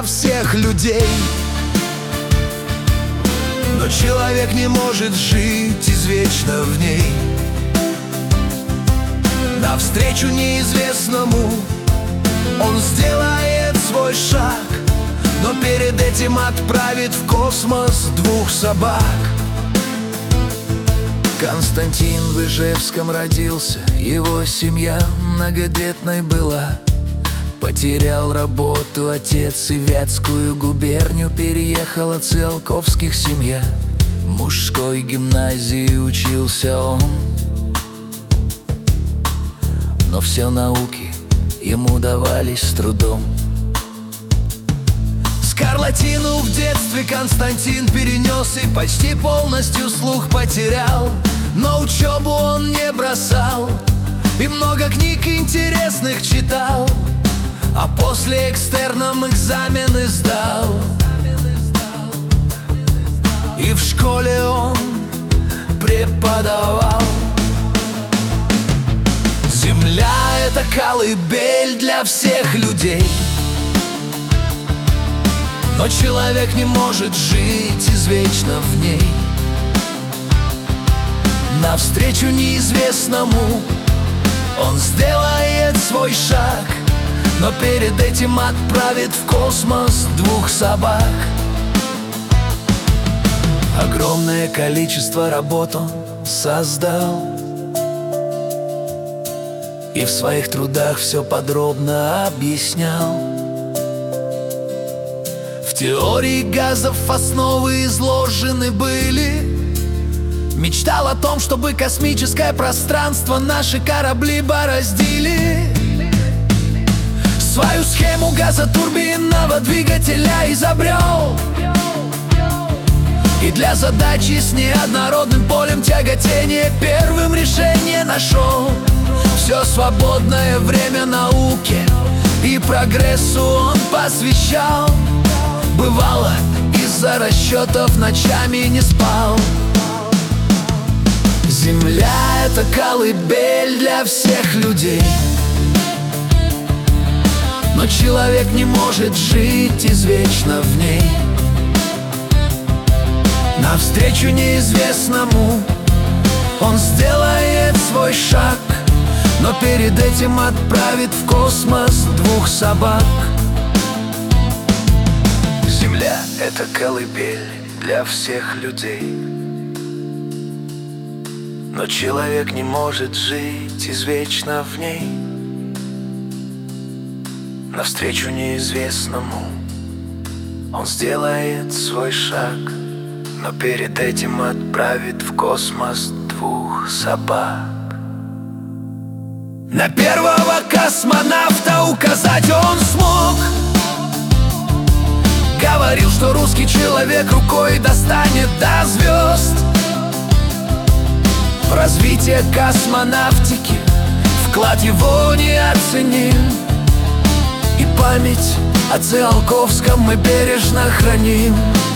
всех людей. Но человек не может жить извечно в ней. Навстречу неизвестному он сделает свой шаг, но перед этим отправит в космос 2 собак. Константин в Ижевском родился, его семья многодетной была. Потерял работу отец, и в Вятскую губернию переехала Циолковских семья. В мужской гимназии учился он, но все науки ему давались с трудом. Скарлатину в детстве Константин перенес и почти полностью слух потерял. Но учебу он не бросал и много книг интересных читал, а после экстерном экзамены сдал. И в школе он преподавал. Земля — это колыбель для всех людей, но человек не может жить извечно в ней. Навстречу неизвестному он сделает свой шаг, но перед этим отправит в космос 2 собак. Огромное количество работ он создал, и в своих трудах все подробно объяснял. В теории газов основы изложены были. Мечтал о том, чтобы космическое пространство наши корабли бороздили. Свою схему газотурбинного двигателя изобрел, и для задачи с неоднородным полем тяготения первым решение нашел. Все свободное время науке и прогрессу он посвящал. Бывало, из-за расчетов ночами не спал. Земля — это колыбель для всех людей, но человек не может жить извечно в ней. Навстречу неизвестному он сделает свой шаг, но перед этим отправит в космос 2 собак. Земля — это колыбель для всех людей, но человек не может жить извечно в ней. Навстречу неизвестному он сделает свой шаг, но перед этим отправит в космос 2 собак. На первого космонавта указать он смог. Говорил, что русский человек рукой достанет до звезд. В развитие космонавтики вклад его не оценил, и память о Циолковском мы бережно храним.